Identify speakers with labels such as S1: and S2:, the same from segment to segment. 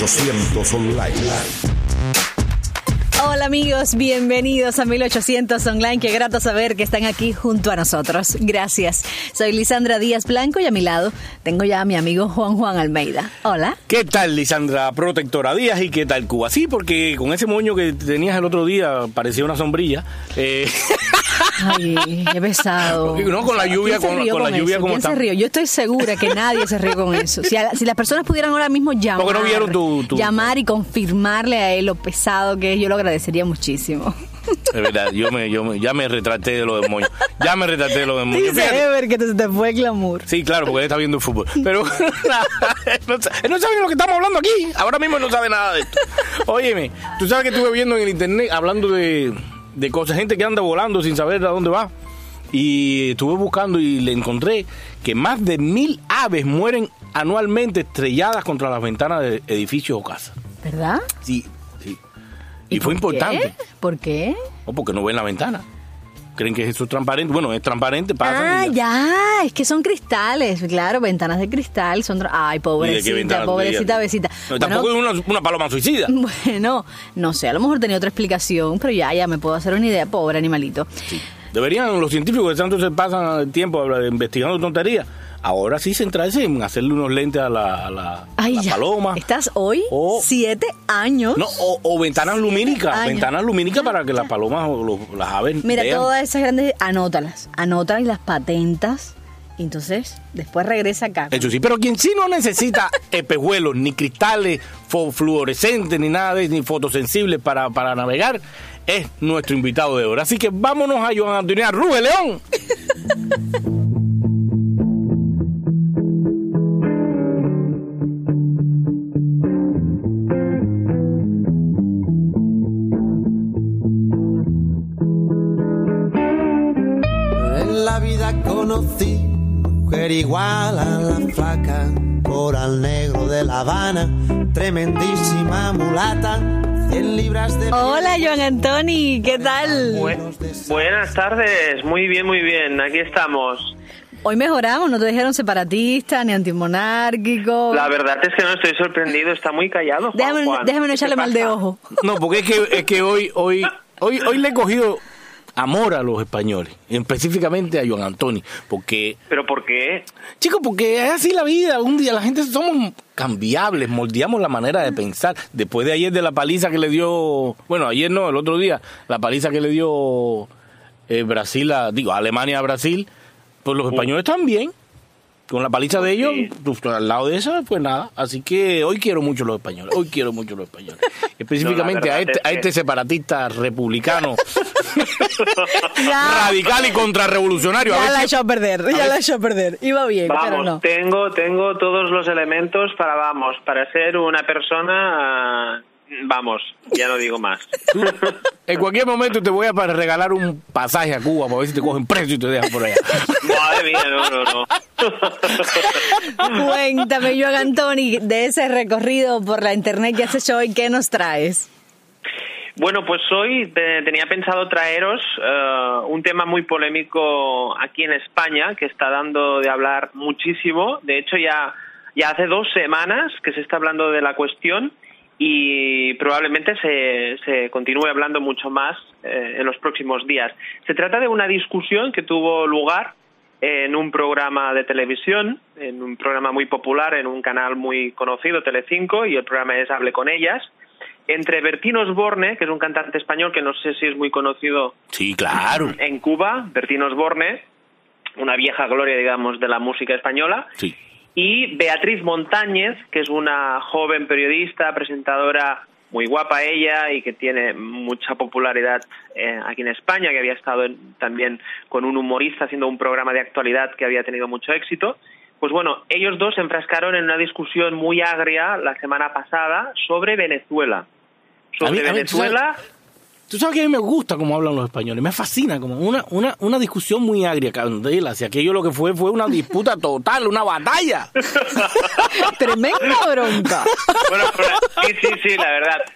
S1: 1800 Online.
S2: Hola amigos, bienvenidos a 1800 Online. Qué grato saber que están aquí junto a nosotros. Gracias. Soy Lisandra Díaz Blanco y a mi lado tengo ya a mi amigo Juan Almeida. Hola.
S3: ¿Qué tal, Lisandra Protectora Díaz? ¿Y qué tal, Cuba? Sí, porque con ese moño que tenías el otro día parecía una sombrilla.
S2: Ay, qué pesado.
S3: No, con la lluvia, con la lluvia como está.
S2: ¿Quién se rió? Yo estoy segura que nadie se rió con eso. Si las personas pudieran ahora mismo llamar,
S3: ¿por qué no vieron
S2: llamar y confirmarle a él lo pesado que es, yo lo agradecería muchísimo.
S3: Es verdad, ya me retraté de lo del moño.
S2: Dice Ever que te fue el glamour.
S3: Sí, claro, porque él está viendo el fútbol. Pero él no sabe lo que estamos hablando aquí. Ahora mismo no sabe nada de esto. Óyeme, tú sabes que estuve viendo en el internet hablando de cosas, gente que anda volando sin saber a dónde va. Y estuve buscando y le encontré que más de 1,000 aves mueren anualmente estrelladas contra las ventanas de edificios o casas.
S2: ¿Verdad?
S3: Sí. Y fue importante.
S2: ¿Por qué?
S3: O porque no ven la ventana. Creen que eso es transparente. Bueno, es transparente, pasa.
S2: Es que son cristales, claro, ventanas de cristal. Ay, pobrecita avecita.
S3: No, tampoco es una paloma suicida.
S2: Bueno, no sé, a lo mejor tenía otra explicación, pero ya me puedo hacer una idea, pobre animalito.
S3: Sí. Deberían los científicos que tanto se pasan el tiempo investigando tonterías, ahora sí centrarse en hacerle unos lentes a la paloma.
S2: ¿Estás hoy? 7 años.
S3: No, o ventanas lumínicas. Ventanas lumínicas para que las palomas o las aves
S2: Mira,
S3: vean.
S2: Todas esas grandes, anótalas y las patentas. Y entonces, después regresa acá.
S3: Eso sí, pero quien sí no necesita espejuelos, ni cristales fluorescentes, ni nada ni fotosensibles para navegar, es nuestro invitado de hoy. Así que vámonos a Joan Antonio Rubén León.
S4: En la vida conocí mujer igual a la flaca, coral negro de La Habana, tremendísima mulata, 100 libras de...
S2: Hola, Joan Antoni, ¿qué tal?
S5: Buenas tardes, muy bien, aquí estamos.
S2: Hoy mejoramos, no te dijeron separatista ni antimonárquico.
S5: La verdad es que no estoy sorprendido, está muy callado, Juan.
S2: Déjame no echarle mal de ojo.
S3: No, porque es que hoy le he cogido amor a los españoles, específicamente a Joan Antoni, porque...
S5: ¿Pero por qué?
S3: Chicos, porque es así la vida, un día la gente somos cambiables, moldeamos la manera de pensar. Después de ayer de la paliza que le dio, bueno, ayer no, el otro día, la paliza que le dio Alemania a Brasil, pues los españoles también, con la paliza de ellos, pues, al lado de eso, pues nada. Así que hoy quiero mucho a los españoles, específicamente a este separatista republicano radical y contrarrevolucionario.
S2: Ya la echó a perder, iba bien,
S5: vamos,
S2: pero no.
S5: Tengo todos los elementos para ser una persona... Vamos, ya no digo más.
S3: En cualquier momento te voy a regalar un pasaje a Cuba para ver si te cogen preso y te dejan por allá.
S5: Madre mía, no.
S2: Cuéntame, Joan Antoni, de ese recorrido por la internet que has hecho hoy, ¿qué nos traes?
S5: Bueno, pues hoy tenía pensado traeros un tema muy polémico aquí en España, que está dando de hablar muchísimo. De hecho, ya hace 2 semanas que se está hablando de la cuestión, y probablemente se continúe hablando mucho más en los próximos días. Se trata de una discusión que tuvo lugar en un programa de televisión, en un programa muy popular, en un canal muy conocido, Telecinco, y el programa es Hable con ellas, entre Bertín Osborne, que es un cantante español que no sé si es muy conocido.
S3: Sí, claro.
S5: En Cuba, Bertín Osborne, una vieja gloria, digamos, de la música española.
S3: Sí.
S5: Y Beatriz Montañez, que es una joven periodista, presentadora muy guapa ella y que tiene mucha popularidad aquí en España, que había estado también con un humorista haciendo un programa de actualidad que había tenido mucho éxito. Pues bueno, ellos dos se enfrascaron en una discusión muy agria la semana pasada sobre Venezuela.
S3: Tú sabes que a mí me gusta cómo hablan los españoles, me fascina, como una discusión muy agria, Candela, si aquello lo que fue una disputa total, una batalla.
S2: Tremenda bronca.
S5: Bueno, sí, la verdad.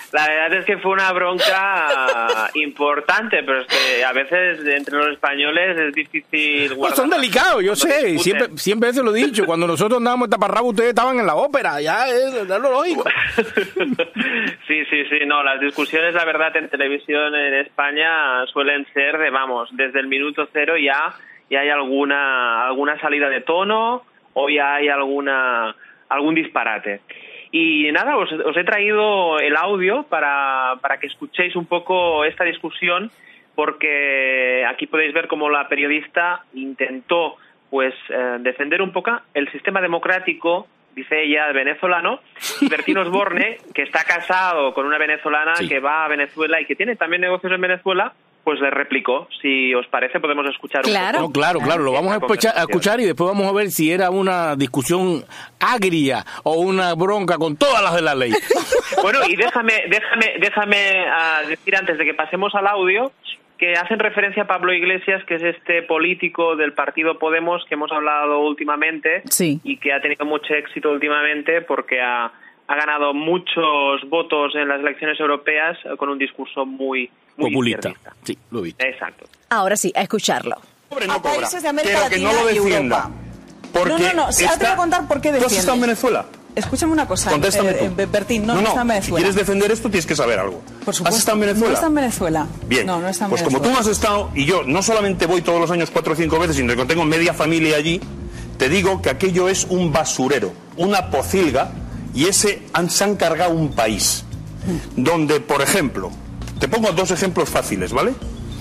S5: La verdad es que fue una bronca importante, pero es que a veces entre los españoles es difícil guardar.
S3: No, son delicados, yo sé, siempre se lo he dicho. Cuando nosotros andábamos en taparrabo, ustedes estaban en la ópera, ya es lo lógico.
S5: Sí, no, las discusiones, la verdad, en televisión en España suelen ser desde el minuto cero ya hay alguna salida de tono o ya hay algún disparate. Y nada, os he traído el audio para que escuchéis un poco esta discusión, porque aquí podéis ver cómo la periodista intentó defender un poco el sistema democrático, dice ella, venezolano, y Bertín Osborne, que está casado con una venezolana que va a Venezuela y que tiene también negocios en Venezuela, pues le replicó. Si os parece, podemos escuchar un poco.
S3: No, claro, lo vamos a escuchar y después vamos a ver si era una discusión agria o una bronca con todas las de la ley.
S5: Bueno, y déjame decir antes de que pasemos al audio que hacen referencia a Pablo Iglesias, que es este político del partido Podemos que hemos hablado últimamente y que ha tenido mucho éxito últimamente porque ha ganado muchos votos en las elecciones europeas con un discurso muy
S3: populista. Sí, lo vi.
S5: Exacto.
S2: Ahora sí, a escucharlo.
S1: A países de América Latina y Europa.
S6: Porque
S1: no, te voy a contar por qué defiendes.
S6: ¿Tú has estado en Venezuela?
S1: Escúchame una cosa, Bertín, no está en Venezuela.
S6: Si quieres defender esto tienes que saber algo.
S1: Por supuesto.
S6: ¿Has estado en Venezuela?
S1: No está en Venezuela.
S6: Bien,
S1: no está en
S6: pues
S1: Venezuela.
S6: como tú no has estado, y yo no solamente voy todos los años 4 o 5 veces, sino que tengo media familia allí, te digo que aquello es un basurero, una pocilga, y se han cargado un país donde, por ejemplo, te pongo 2 ejemplos fáciles, ¿vale?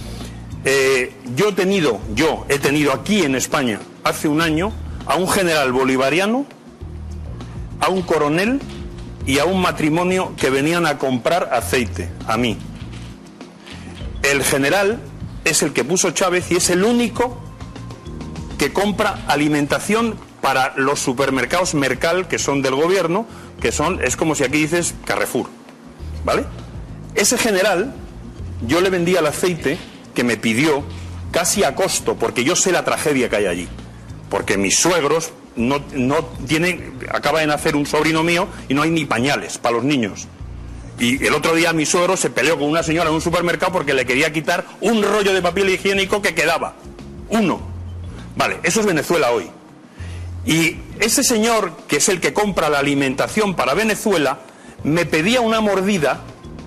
S6: Yo he tenido aquí en España hace un año a un general bolivariano, a un coronel y a un matrimonio que venían a comprar aceite, a mí. El general es el que puso Chávez y es el único que compra alimentación para los supermercados Mercal, que son del gobierno, es como si aquí dices Carrefour, ¿vale? Ese general, yo le vendía el aceite que me pidió casi a costo, porque yo sé la tragedia que hay allí, porque mis suegros acaba de nacer un sobrino mío y no hay ni pañales para los niños. Y el otro día mi suegro se peleó con una señora en un supermercado porque le quería quitar un rollo de papel higiénico que quedaba. Uno. Vale, eso es Venezuela hoy. Y ese señor, que es el que compra la alimentación para Venezuela, me pedía una mordida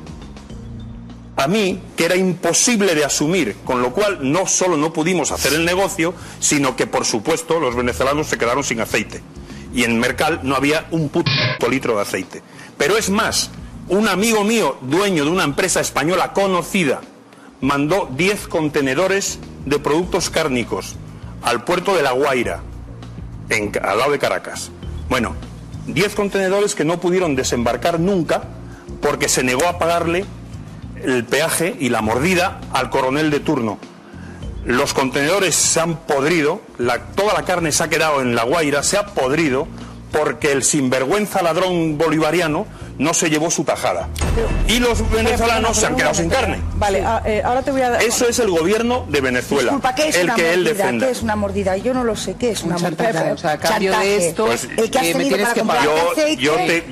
S6: a mí que era imposible de asumir, con lo cual no solo no pudimos hacer el negocio, sino que por supuesto los venezolanos se quedaron sin aceite. Y en Mercal no había un puto litro de aceite. Pero es más, un amigo mío, dueño de una empresa española conocida, mandó 10 contenedores de productos cárnicos al puerto de La Guaira, al lado de Caracas. Bueno, 10 contenedores que no pudieron desembarcar nunca porque se negó a pagarle el peaje y la mordida al coronel de turno. Los contenedores se han podrido, toda la carne se ha quedado en La Guaira, se ha podrido porque el sinvergüenza ladrón bolivariano no se llevó su tajada. Y los venezolanos se han quedado sin carne.
S1: Vale, ahora te voy a dar...
S6: Eso es el gobierno de Venezuela.
S7: Disculpa, ¿qué es
S6: el
S7: una
S6: que
S7: mordida?
S6: él defiende.
S7: ¿Qué es una mordida? Yo no lo sé, ¿qué es una mordida?
S1: O sea, a cambio de esto,
S6: pues,
S7: el que has tenido para comprar aceite,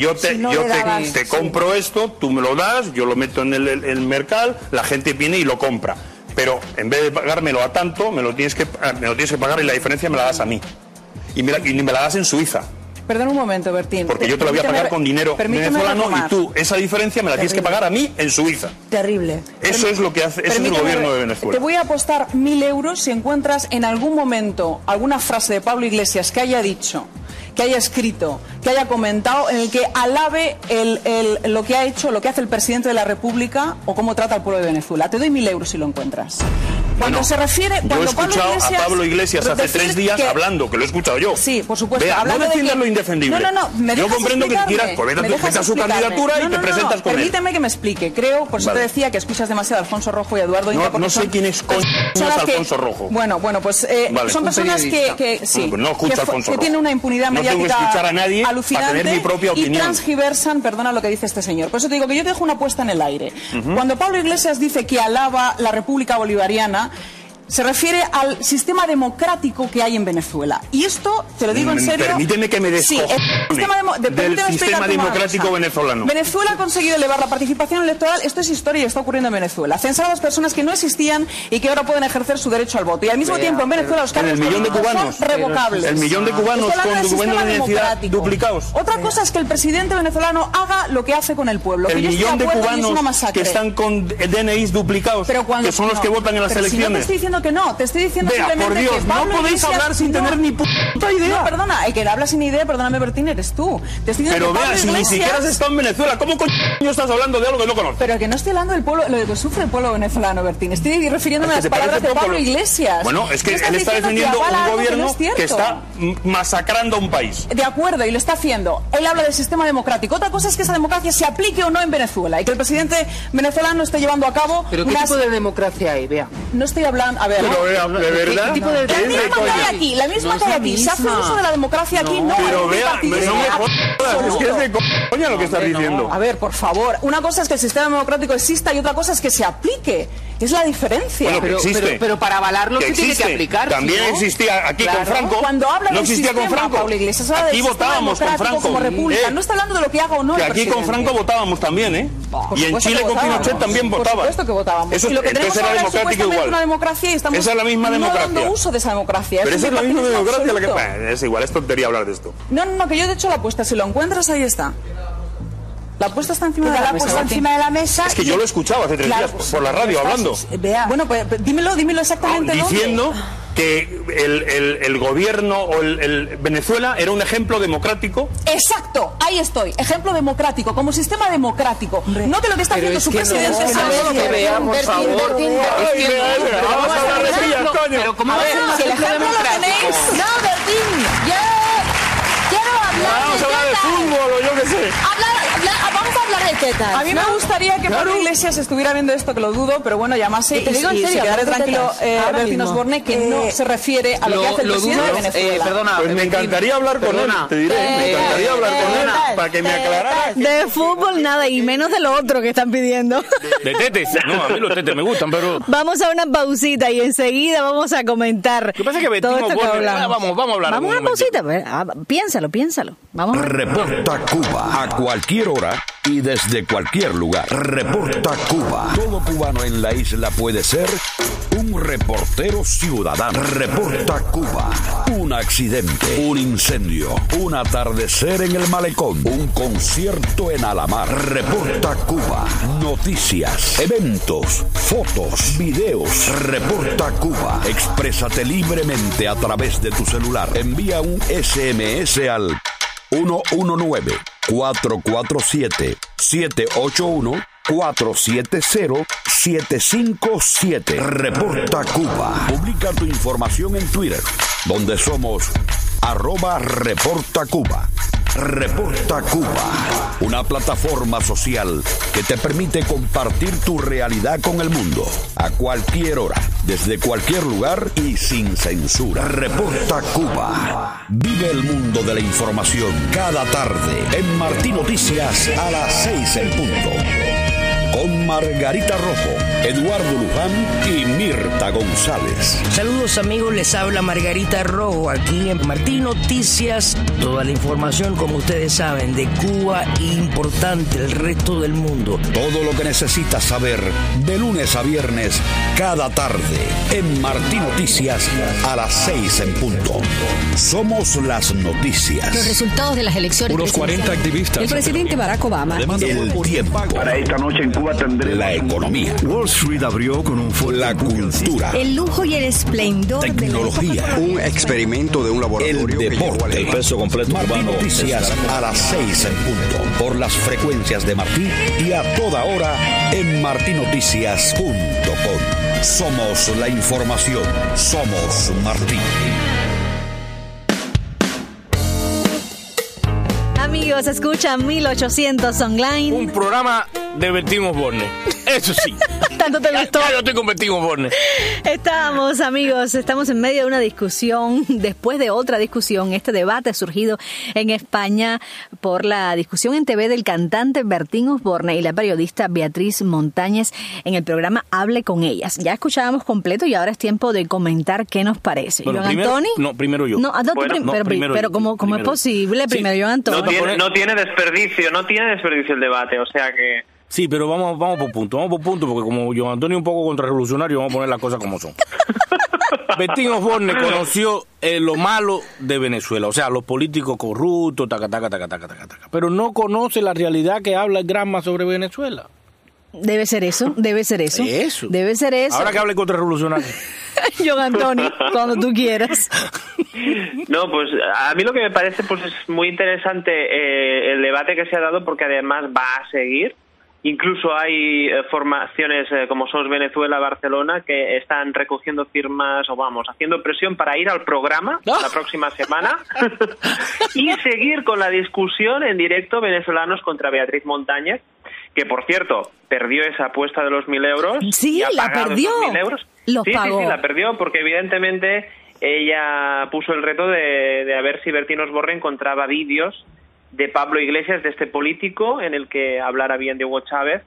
S6: te compro esto, tú me lo das, yo lo meto en el Mercal, la gente viene y lo compra. Pero en vez de pagármelo a tanto, me lo tienes que pagar y la diferencia me la das a mí. Y me la das en Suiza.
S1: Perdón un momento, Bertín.
S6: Porque yo te lo voy a pagar con dinero venezolano y tú esa diferencia me la tienes que pagar a mí en Suiza.
S7: Terrible.
S6: Eso es lo que hace, eso es el gobierno de Venezuela.
S1: Te voy a apostar 1.000 euros si encuentras en algún momento alguna frase de Pablo Iglesias que haya dicho, que haya escrito, que haya comentado, en el que alabe lo que ha hecho, lo que hace el presidente de la República o cómo trata al pueblo de Venezuela. Te doy 1.000 euros si lo encuentras. Cuando se refiere...
S6: Yo he escuchado a Pablo Iglesias hace 3 días hablando, que lo he escuchado yo.
S1: Sí, por supuesto.
S6: Vea, no defiendas lo indefendible.
S1: No,
S6: yo comprendo que quieras, pues vete a su candidatura y te presentas con él.
S1: Permíteme que me explique. Creo, por eso te decía que escuchas demasiado a Alfonso Rojo y a Eduardo Inca.
S6: No sé quién es Alfonso Rojo.
S1: Bueno, pues son personas que
S6: no escucho a Alfonso Rojo.
S1: Que tienen una impunidad mediática
S6: no tengo que escuchar a nadie
S1: alucinante
S6: para tener mi propia opinión.
S1: Y transgiversan, perdona lo que dice este señor. Por eso te digo que yo te dejo una apuesta en el aire. Cuando Pablo Iglesias dice que alaba la República Bolivariana, Se refiere al sistema democrático que hay en Venezuela. Y esto, te lo digo en serio...
S6: Permíteme que me
S1: Sí,
S6: del sistema democrático venezolano.
S1: Venezuela ha conseguido elevar la participación electoral. Esto es historia y está ocurriendo en Venezuela. Censar a las personas que no existían y que ahora pueden ejercer su derecho al voto. Y al mismo tiempo en Venezuela los cargos políticos son revocables.
S6: El millón de cubanos con documentos de identidad duplicados.
S1: Otra cosa es que el presidente venezolano haga lo que hace con el pueblo.
S6: El millón de cubanos que están con DNIs duplicados, que son los que votan en las elecciones.
S1: Si no te estoy diciendo que no, te estoy diciendo simplemente
S6: por Dios,
S1: que Pablo
S6: no podéis hablar sin tener ni puta idea.
S1: No, perdona, el que habla sin idea, perdóname, Bertín, eres tú. Te estoy diciendo
S6: pero vea, si ni siquiera has estado en Venezuela, ¿cómo coño estás hablando de algo que no conoces?
S1: Pero que no estoy hablando del pueblo, lo que sufre el pueblo venezolano, Bertín. Estoy refiriéndome a las palabras de Pablo Iglesias.
S6: Bueno, es que él está defendiendo un gobierno que está masacrando a un país.
S1: De acuerdo, y lo está haciendo. Él habla del sistema democrático. Otra cosa es que esa democracia se aplique o no en Venezuela y que el presidente venezolano esté llevando a cabo...
S8: ¿Pero qué tipo de democracia hay? Vea.
S1: No estoy hablando... A ver,
S6: pero vea, ¿de verdad?
S8: ¿Qué tipo de
S1: la misma que hay aquí. Se hace uso de la democracia aquí, no.
S6: Pero vea, no me jodas, es que es de coña lo que estás diciendo.
S1: A ver, por favor, una cosa es que el sistema democrático exista y otra cosa es que se aplique. Es la diferencia.
S6: Bueno,
S8: pero para avalarlo se tiene que aplicar.
S6: También existía aquí con Franco.
S1: Cuando habla
S6: no existía
S1: sistema,
S6: con Franco.
S1: Pablo Iglesias, habla
S6: aquí votábamos con Franco.
S1: Como república. No está hablando de lo que haga o no
S6: que
S1: el
S6: aquí
S1: presidente.
S6: con Franco votábamos también, ¿eh? Y en Chile con Pinochet también votaban.
S1: Por supuesto que votábamos.
S6: Eso,
S1: y lo que tenemos
S6: era
S1: ahora
S6: democrático
S1: es
S6: igual.
S1: Una democracia y estamos
S6: esa es la misma democracia.
S1: No dando uso de esa democracia.
S6: Pero esa es la misma democracia la que... es igual, es tontería hablar de esto.
S1: No, que yo he hecho la apuesta. Si lo encuentras, ahí está. La apuesta está encima de la mesa.
S7: Encima de la mesa.
S6: Es que yo lo he escuchado hace 3 días por la radio hablando.
S1: Bueno, pues dímelo exactamente.
S6: Diciendo que el gobierno o el Venezuela era un ejemplo democrático.
S1: Exacto, ahí estoy. Ejemplo democrático, como sistema democrático. No de lo que está haciendo su presidente.
S8: Vamos a hablar de sillas, coño. Pero ¿cómo va a ser un ejemplo democrático?
S7: No, Bertín, quiero hablar.
S6: Vamos a hablar de fútbol o yo qué sé.
S7: Vamos a hablar de tetas.
S1: A mí me gustaría que Pablo Iglesias estuviera viendo esto, que lo dudo, pero bueno, llamase y se quedara tranquilo Bertín Osborne, que no se refiere a lo que hace el presidente de Venezuela.
S8: Perdona,
S6: pues me encantaría hablar con él, te diré, me encantaría hablar con él para que me aclarara.
S2: De fútbol nada, y menos de lo otro que están pidiendo.
S3: De tetes, no, a mí los tetes me gustan, pero...
S2: Vamos a una pausita y enseguida vamos a comentar.
S3: ¿Qué pasa que
S2: todo esto que hablamos?
S3: Vamos a hablar.
S2: Vamos a una pausita, piénsalo. Vamos a...
S9: Reporta Cuba, a cualquier hora y desde cualquier lugar. Reporta Cuba. Todo cubano en la isla puede ser un reportero ciudadano. Reporta Cuba. Un accidente, un incendio, un atardecer en el malecón, un concierto en Alamar. Reporta Cuba. Noticias, eventos, fotos, videos. Reporta Cuba. Exprésate libremente a través de tu celular. Envía un SMS al 1-447-781-470-757. Reporta Cuba. Publica tu información en Twitter, donde somos @ReportaCuba. Reporta Cuba, una plataforma social que te permite compartir tu realidad con el mundo, a cualquier hora, desde cualquier lugar y sin censura. Reporta Cuba. Vive el mundo de la información cada tarde en Martín Noticias a las 6 en punto. Con Margarita Rojo, Eduardo Luján y Mirta González.
S10: Saludos amigos, les habla Margarita Rojo aquí en Martín Noticias. Toda la información, como ustedes saben, de Cuba importante el resto del mundo.
S9: Todo lo que necesitas saber de lunes a viernes cada tarde en Martín Noticias a las 6 en punto. Somos las noticias.
S11: Los resultados de las elecciones.
S12: Unos 40 activistas.
S11: El presidente Barack Obama.
S9: El tiempo.
S13: Para esta noche en Cuba tendremos
S9: la economía.
S12: Wall Street abrió con un fuerte
S9: la cultura.
S11: El lujo y el esplendor.
S9: Tecnología.
S13: Un experimento de un laboratorio.
S9: El deporte.
S12: El peso completo
S9: Martín
S12: cubano.
S9: Noticias a las 6 en punto. Por las frecuencias de Martín y a toda hora en martinoticias.com. Somos la información. Somos Martín.
S2: Amigos, escucha 1800 Online.
S3: Un programa de Bertín Osborne. Eso sí.
S2: Tanto te gustó.
S3: Ya yo estoy convertido en Borne.
S2: Estamos en medio de una discusión, después de otra discusión, este debate ha surgido en España por la discusión en TV del cantante Bertín Osborne y la periodista Beatriz Montañez en el programa Hable con ellas. Ya escuchábamos completo y ahora es tiempo de comentar qué nos parece.
S3: Bueno,
S2: ¿Joan Antoni?
S3: No, primero yo.
S2: Pero ¿cómo es posible?
S3: Sí.
S2: Primero Joan Antoni.
S5: No tiene desperdicio el debate, o sea que...
S3: Sí, pero vamos por punto, porque como Joan Antonio es un poco contrarrevolucionario, vamos a poner las cosas como son. Bertín Osborne conoció lo malo de Venezuela, o sea, los políticos corruptos, taca. Pero no conoce la realidad que habla el Granma sobre Venezuela.
S2: Debe ser eso. Debe ser eso.
S3: Ahora que hable contrarrevolucionario.
S2: Joan Antoni, cuando tú quieras.
S5: No, pues a mí lo que me parece pues es muy interesante el debate que se ha dado, porque además va a seguir. Incluso hay formaciones como SOS Venezuela, Barcelona, que están recogiendo firmas haciendo presión para ir al programa la próxima semana y seguir con la discusión en directo venezolanos contra Beatriz Montañez, que por cierto perdió esa apuesta de los 1.000 euros.
S2: Sí, la perdió.
S5: Sí, la perdió porque evidentemente ella puso el reto de a ver si Bertín Osborne encontraba vídeos de Pablo Iglesias, de este político, en el que hablara bien de Hugo Chávez,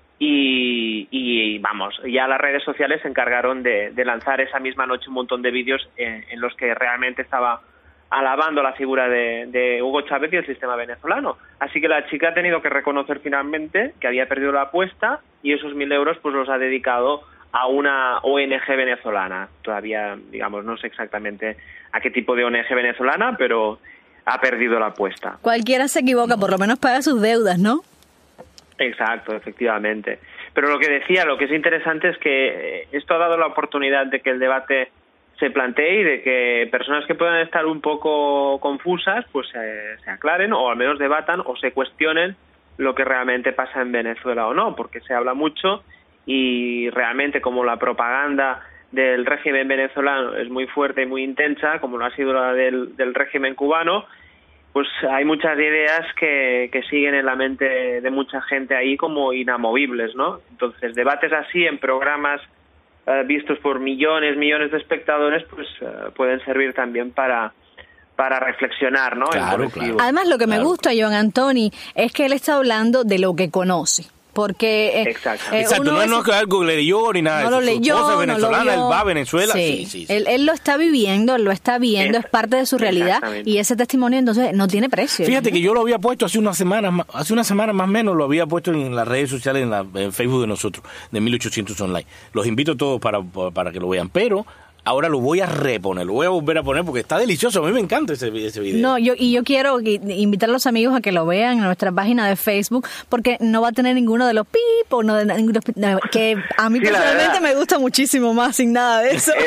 S5: y ya las redes sociales se encargaron de lanzar esa misma noche un montón de vídeos en los que realmente estaba alabando la figura de Hugo Chávez y el sistema venezolano. Así que la chica ha tenido que reconocer finalmente que había perdido la apuesta y esos 1.000 euros pues los ha dedicado a una ONG venezolana. Todavía, no sé exactamente a qué tipo de ONG venezolana, pero ha perdido la apuesta.
S2: Cualquiera se equivoca, por lo menos paga sus deudas, ¿no?
S5: Exacto, efectivamente. Pero lo que es interesante es que esto ha dado la oportunidad de que el debate se plantee y de que personas que puedan estar un poco confusas pues se aclaren, o al menos debatan o se cuestionen lo que realmente pasa en Venezuela o no, porque se habla mucho y realmente como la propaganda del régimen venezolano es muy fuerte y muy intensa, como lo ha sido la del régimen cubano, pues hay muchas ideas que siguen en la mente de mucha gente ahí como inamovibles, ¿no? Entonces, debates así en programas vistos por millones de espectadores, pues pueden servir también para reflexionar, ¿no?
S3: Claro.
S2: Además, lo que me gusta, Joan Antoni, es que él está hablando de lo que conoce. Porque
S5: Exacto,
S3: no es que algo leyó ni nada.
S2: No lo leyó,
S3: su esposa es venezolana,
S2: no lo vio.
S3: él va a Venezuela.
S2: Sí. Él lo está viviendo, él lo está viendo, es parte de su realidad, y ese testimonio entonces no tiene precio.
S3: Fíjate que yo lo había puesto hace una semana más o menos, lo había puesto en las redes sociales, en Facebook de nosotros, de 1800 Online. Los invito a todos para que lo vean, pero ahora lo voy a reponer, lo voy a volver a poner porque está delicioso. A mí me encanta ese video.
S2: No, yo quiero invitar a los amigos a que lo vean en nuestra página de Facebook, porque no va a tener ninguno de los pip o no de ninguno que a mí personalmente me gusta muchísimo más sin nada de eso.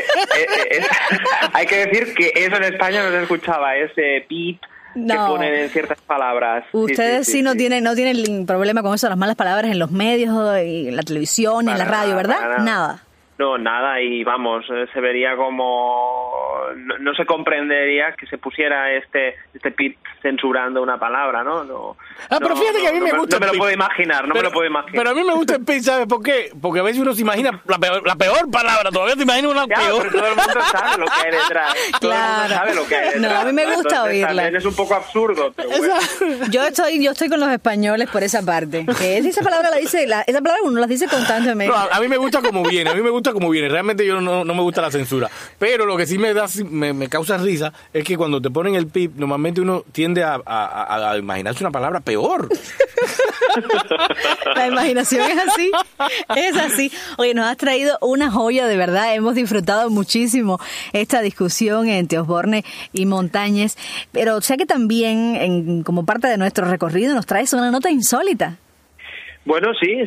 S5: Hay que decir que eso en España no se escuchaba, ese pip que ponen en ciertas palabras.
S2: Ustedes sí no tienen problema con eso, las malas palabras en los medios, en la televisión, en la radio, ¿verdad? Nada.
S5: No, nada, y se vería como... No se comprendería que se pusiera este pip censurando una palabra, ¿no?
S3: Pero fíjate que a mí me gusta
S5: no me lo puedo imaginar.
S3: Pero a mí me gusta el pip, ¿sabes por qué? Porque a veces uno se imagina la peor palabra, todavía te imaginas una peor.
S5: Pero todo el mundo sabe lo que hay detrás. Todo el mundo sabe lo que hay detrás.
S2: No, a mí me gusta oírla.
S5: También es un poco absurdo, pero bueno.
S2: Yo estoy con los españoles por esa parte. Que esa palabra uno la dice constantemente.
S3: No, a mí me gusta como viene, Realmente yo no me gusta la censura. Pero lo que sí me causa risa es que cuando te ponen el pip, normalmente uno tiende a imaginarse una palabra peor.
S2: La imaginación es así. Oye, nos has traído una joya, de verdad. Hemos disfrutado muchísimo esta discusión entre Osborne y Montañez. Pero sé que también, como parte de nuestro recorrido, nos traes una nota insólita.
S5: Bueno, sí.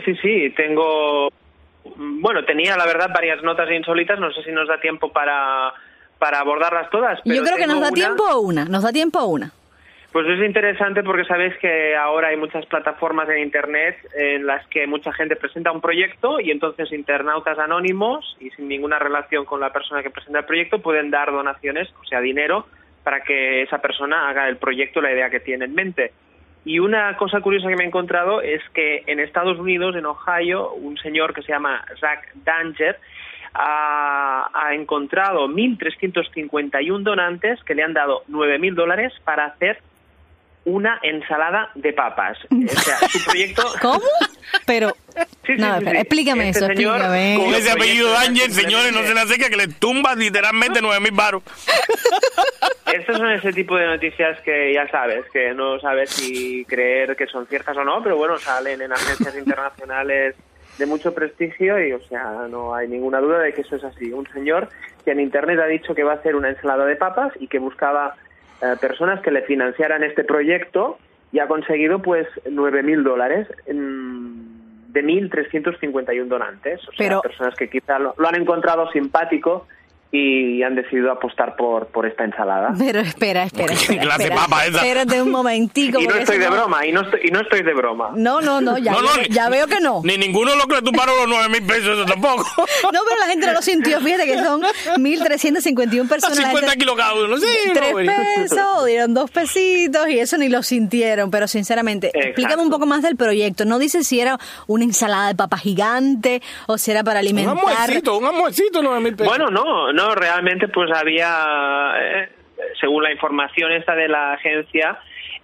S5: Tenía la verdad varias notas insólitas, no sé si nos da tiempo para abordarlas todas. Pero
S2: yo creo que nos da tiempo a una.
S5: Pues es interesante porque sabéis que ahora hay muchas plataformas en Internet en las que mucha gente presenta un proyecto y entonces internautas anónimos y sin ninguna relación con la persona que presenta el proyecto pueden dar donaciones, o sea, dinero, para que esa persona haga el proyecto, la idea que tiene en mente. Y una cosa curiosa que me he encontrado es que en Estados Unidos, en Ohio, un señor que se llama Zach Danger ha encontrado 1.351 donantes que le han dado $9.000 para hacer una ensalada de papas. O sea, su proyecto...
S2: ¿Cómo? Pero...
S5: Sí.
S2: Explícame
S5: este
S2: eso,
S5: señor,
S2: explícame.
S3: Con ese apellido Danger, señores, no se le acerca que le tumba literalmente 9.000 baros.
S5: Estas son ese tipo de noticias que ya sabes, que no sabes si creer que son ciertas o no, pero bueno, salen en agencias internacionales de mucho prestigio y, o sea, no hay ninguna duda de que eso es así. Un señor que en Internet ha dicho que va a hacer una ensalada de papas y que buscaba personas que le financiaran este proyecto y ha conseguido pues $9.000 de 1.351 donantes, o sea, personas que quizá lo han encontrado simpático y han decidido apostar por esta ensalada.
S2: Pero espera.
S3: Clase papa esa.
S2: Espérate un momentico.
S5: Y no estoy de broma, y no estoy de broma.
S2: No, ya veo que no.
S3: Ni ninguno de los que le tumbaron los 9.000 pesos, eso tampoco.
S2: No, pero la gente no lo sintió. Fíjate que son 1.351 personas.
S3: 50 kilos cada uno, sí.
S2: 3 pesos, dieron 2 pesitos y eso ni lo sintieron. Pero sinceramente, explícame un poco más del proyecto. No dice si era una ensalada de papa gigante o si era para alimentar.
S3: Un almuercito, 9.000 pesos.
S5: Bueno, no, realmente pues había, según la información esta de la agencia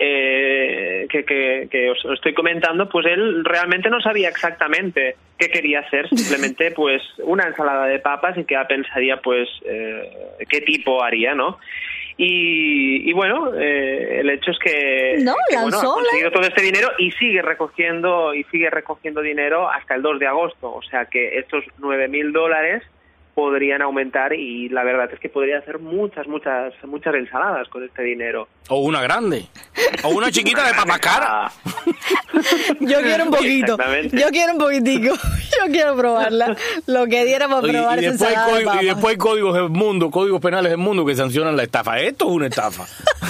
S5: que os estoy comentando, pues él realmente no sabía exactamente qué quería hacer, simplemente pues una ensalada de papas y que pensaría pues qué tipo haría, ¿no? Y bueno, el hecho es que, ha conseguido todo este dinero y sigue recogiendo dinero hasta el 2 de agosto, o sea que estos $9.000 podrían aumentar y la verdad es que podría hacer muchas ensaladas con este dinero.
S3: O una grande. O una chiquita de papa cara.
S2: Yo quiero un poquito. Yo quiero un poquitico. Yo quiero probarla. Lo que diera para probar esa ensalada de papa.
S3: Y después hay códigos penales del mundo que sancionan la estafa. Esto es una estafa.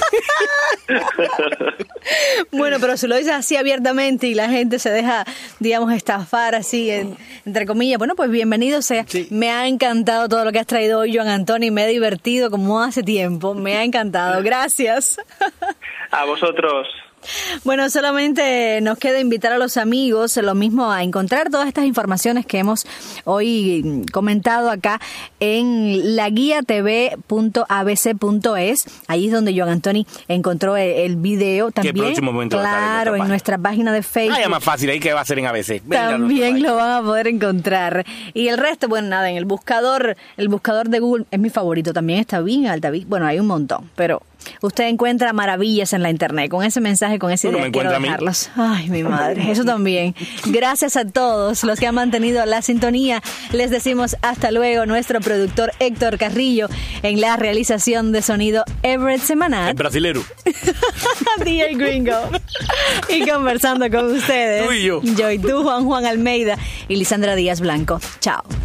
S2: Bueno, pero si lo dices así abiertamente y la gente se deja, digamos, estafar así, entre comillas, bueno, pues bienvenido sea. Sí. Me ha encantado todo lo que has traído hoy, Joan Antoni. Me he divertido como hace tiempo. Me ha encantado. Gracias.
S5: A vosotros.
S2: Bueno, solamente nos queda invitar a los amigos, lo mismo, a encontrar todas estas informaciones que hemos hoy comentado acá en laguiatv.abc.es. Ahí es donde Joan Antoni encontró el video también.
S3: Que el próximo momento
S2: claro, en nuestra página de Facebook.
S3: Ah, ya más fácil, ahí que va a ser en ABC.
S2: También lo van a poder encontrar. Y el resto, bueno, nada, en el buscador de Google es mi favorito. También está bien Altaví. Bueno, hay un montón, pero usted encuentra maravillas en la internet. Con ese mensaje, con esa idea quiero dejarlos. Ay, mi madre, eso también. Gracias a todos los que han mantenido la sintonía. Les decimos hasta luego. Nuestro productor Héctor Carrillo en la realización de sonido Everett Semanat.
S3: El brasilero.
S2: DJ Gringo. Y conversando con ustedes.
S3: Tú y yo.
S2: Yo y tú, Juan Almeida y Lisandra Díaz Blanco. Chao.